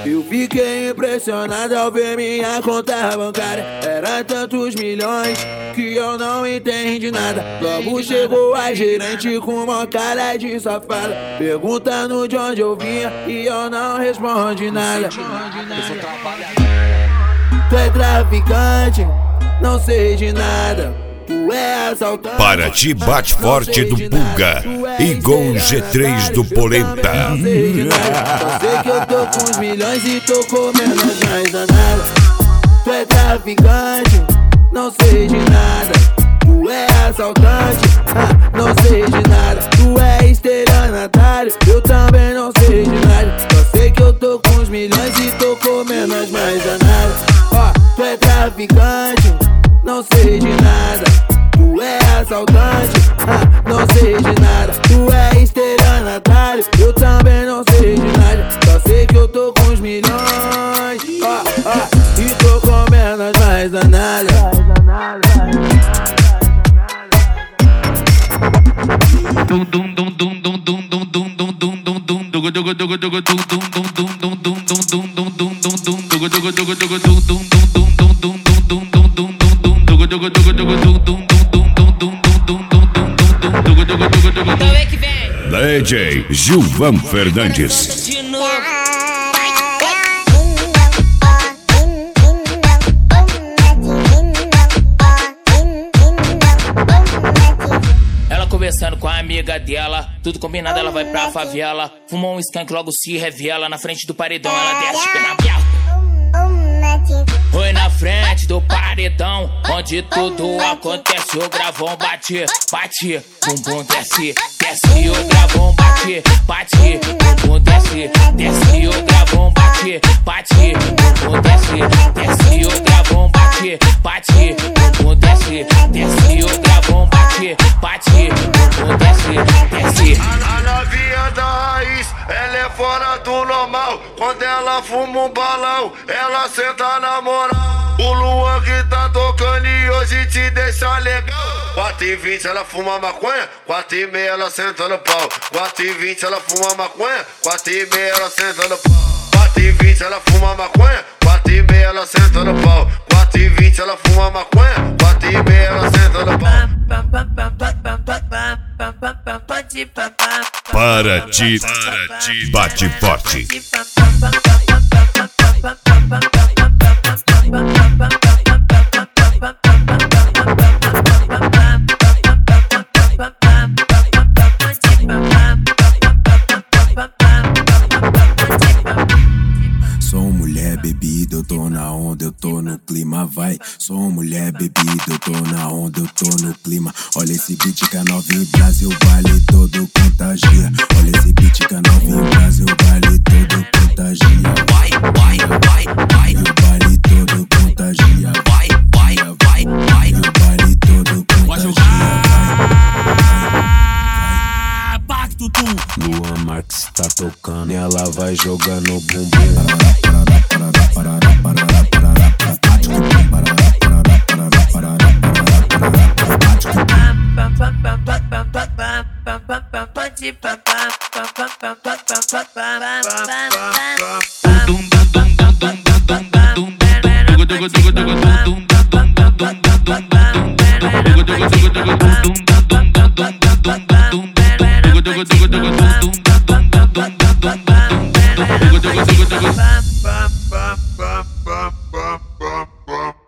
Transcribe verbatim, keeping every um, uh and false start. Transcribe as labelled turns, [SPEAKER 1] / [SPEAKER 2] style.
[SPEAKER 1] Eu fiquei impressionado ao ver minha conta bancária. Era tantos milhões que eu não entendi nada. Logo chegou a gerente com uma cara de safada, perguntando de onde eu vinha e eu não respondi nada. Tu é traficante, não sei de nada. Tu é assaltante.
[SPEAKER 2] Paraty bate forte do Pulga e Gon G três do Polenta.
[SPEAKER 1] Não sei de nada. Só sei que eu tô com os milhões e tô comendo as mais danadas. Tu é traficante, não sei de nada. Tu é assaltante, ah, não sei de nada. Tu é estelionatário, eu também não sei de nada. Só sei que eu tô com os milhões e tô comendo as mais danadas. Ó, tu é traficante, não sei de nada. Tu é assaltante, ah, não sei de nada. Tu é estelionatário, eu também não sei de nada. Só sei que eu tô com os milhões, ó, ó, e tô comendo as mais danadas.
[SPEAKER 2] D J Gilvan Fernandes.
[SPEAKER 3] De novo. Ela conversando com a amiga dela, tudo combinado, ela vai pra favela. Fumou um skunk, logo se revela. Na frente do paredão, ela desce pela aberta. Foi na frente do paredão, onde tudo acontece. O gravão bate, bate, bumbum desce, desce. O gravão bate, bate, bumbum desce, desce. O gravão bate, bate, bumbum desce, desce. O gravão bate, bate, bumbum desce, desce. O gravão bate, bate, bumbum desce, desce.
[SPEAKER 4] A novinha da raiz, ela é fora do normal. Quando ela fuma um balão, ela senta na moral. O Luan que tá tocando e hoje te deixa legal. quatro e vinte ela fuma maconha, quatro e meia ela senta no pau. quatro e vinte ela fuma maconha, quatro e meia ela senta no pau. quatro e vinte ela fuma maconha, quatro e meia ela senta no pau. quatro e vinte ela fuma maconha, quatro e meia ela senta no pau.
[SPEAKER 2] Paraty bate forte.
[SPEAKER 5] Sou mulher bebida, eu tô na onda, eu tô no clima, vai. Sou mulher bebida, eu tô na onda, eu tô no clima. Olha esse beat que a novinha Brasil vale todo contagia. Olha esse beat que a novinha Brasil vale todo contagia. Vai, vai, vai, vai. O vale todo contagia. Vai, vai, vai, vai. O vale todo contagia. Pacto tu. Luan Marques tá tocando, ela vai jogando bumbum.
[SPEAKER 4] Bum, bum, bum, bum, bum, bum.